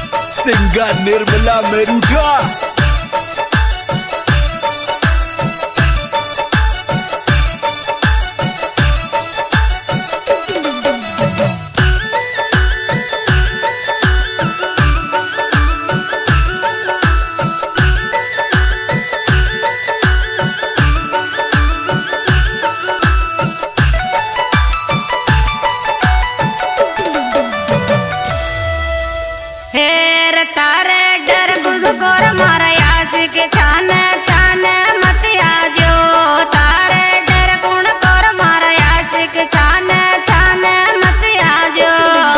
Singer Nirmala मेरूठा। तारे डर बुध कोर मारा यासिक छान छान मत आजो। तारे डर गुण कोर मारा यासिक छान छान मत आजो।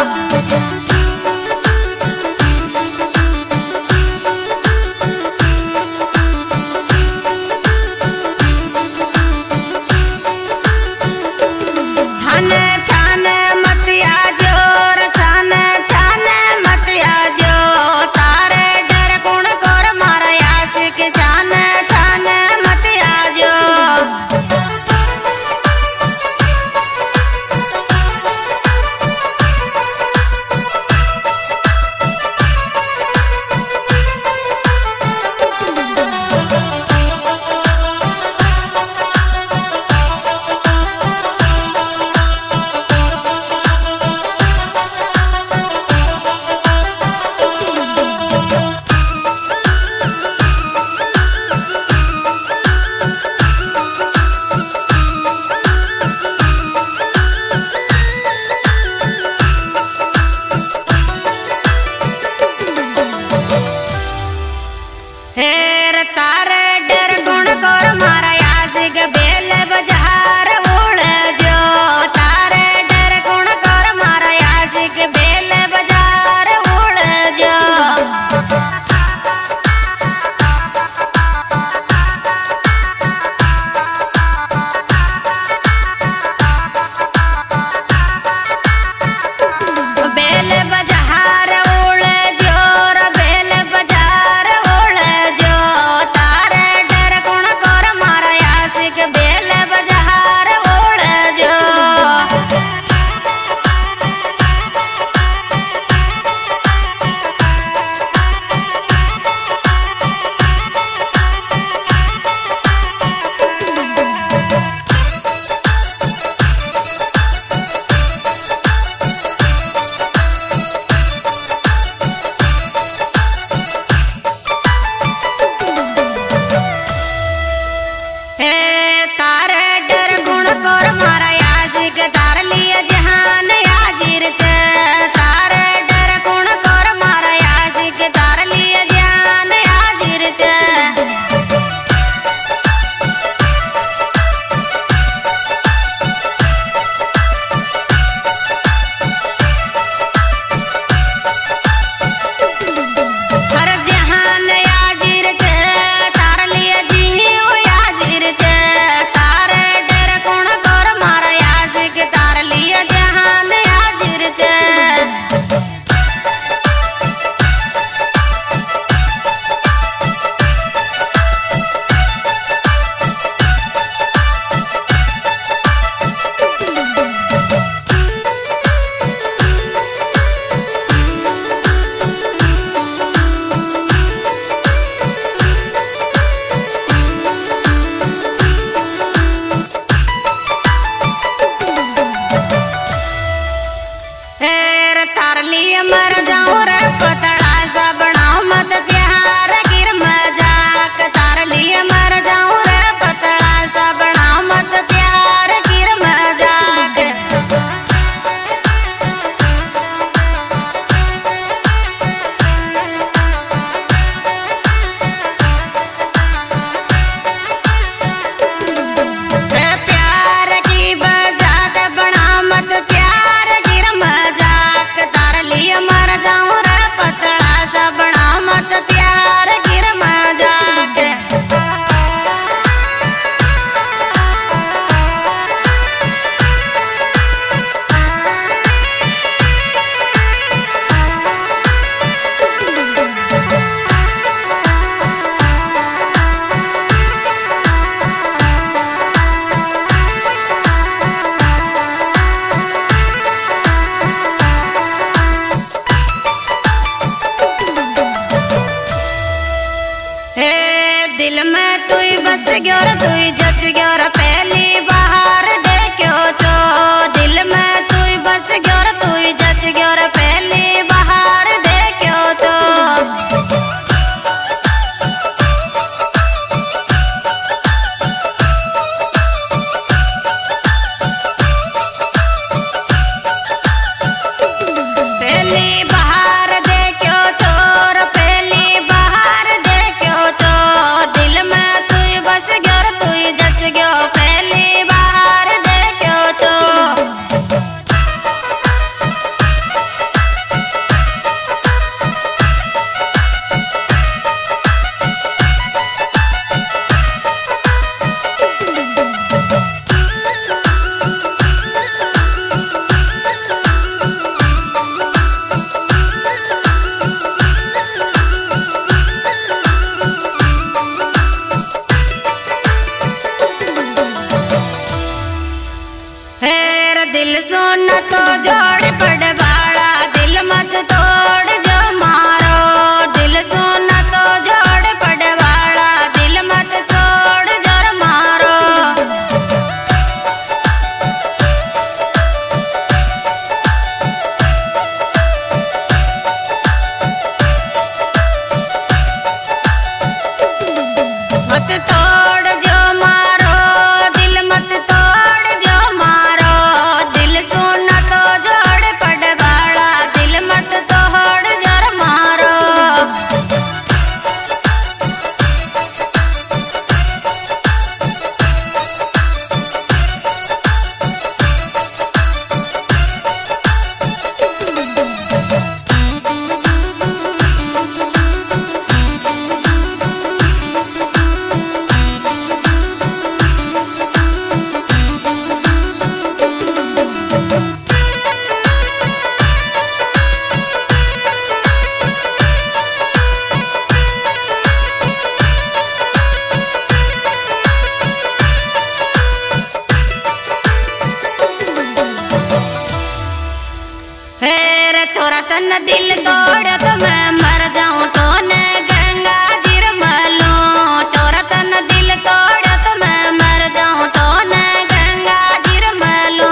छान छान मत आजो छान छान मत आजो। तारे डर गुण कोर मारा यासिक छान बस गयो रे तू जच गयो रे पहली बाहर देखो चो दिल में तू बस गयो रे तू जच गयो रे पहली बाहर देखो चो पहली बाहर देखो चोर पहली बाहर देखो चो दिल में तू बस गयो रे तू जच गयो पहली बाहर देखो चो दिल सुना तो जोड़ पड़ बाड़ा दिल मत तोड़ जो मारो दिल सुना तो जोड़ पड़ बाड़ा दिल मत छोड़ जो मारो मत तोड़ जो मारो दिल मत तोड़ जो मारो दिल सुना तो जोड़ पड़ बाड़ा दिल मत तोड़ जर मारो छोरा तन दिल तोड़ तो मैं मर जाऊं तो न गंगा जीर मलो छोरा तन दिल तोड़ तो मैं मर जाऊं तो न गंगा जीर मलो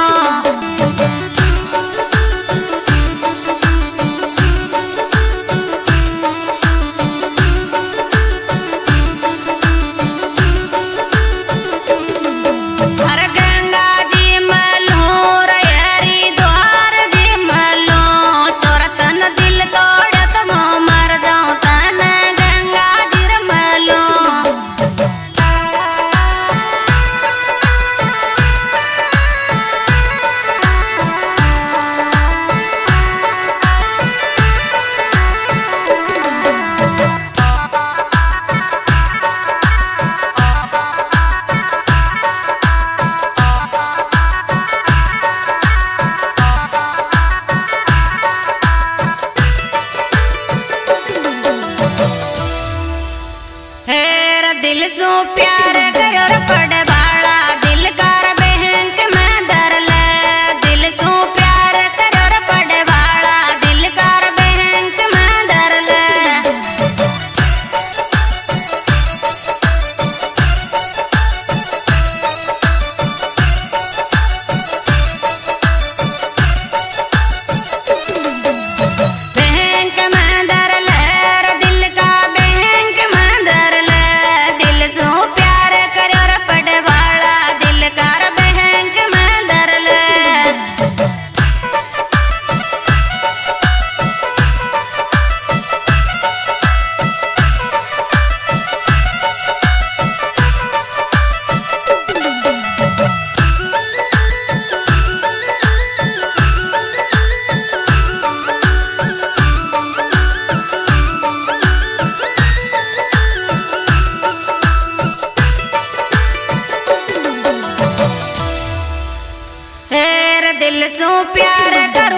हर गंगा जी मलो रयरी द्वार जी मलो छोरा तन दिल तोड़ तो मैं मर जाऊं तन गंगा जीर मलो दिल सो प्यार करो रे पड़ बाड़ा दिल कर बैंक में धर ले दिल सो प्यार करो रे पड़ बाड़ा दिल कर बैंक में धर ले बैंक में धर ले रे दिल का बैंक में धर ले दिल सो प्यार करो रे पड़ बाड़ा दिल कर बैंक में धर ले दिल सो प्यार कर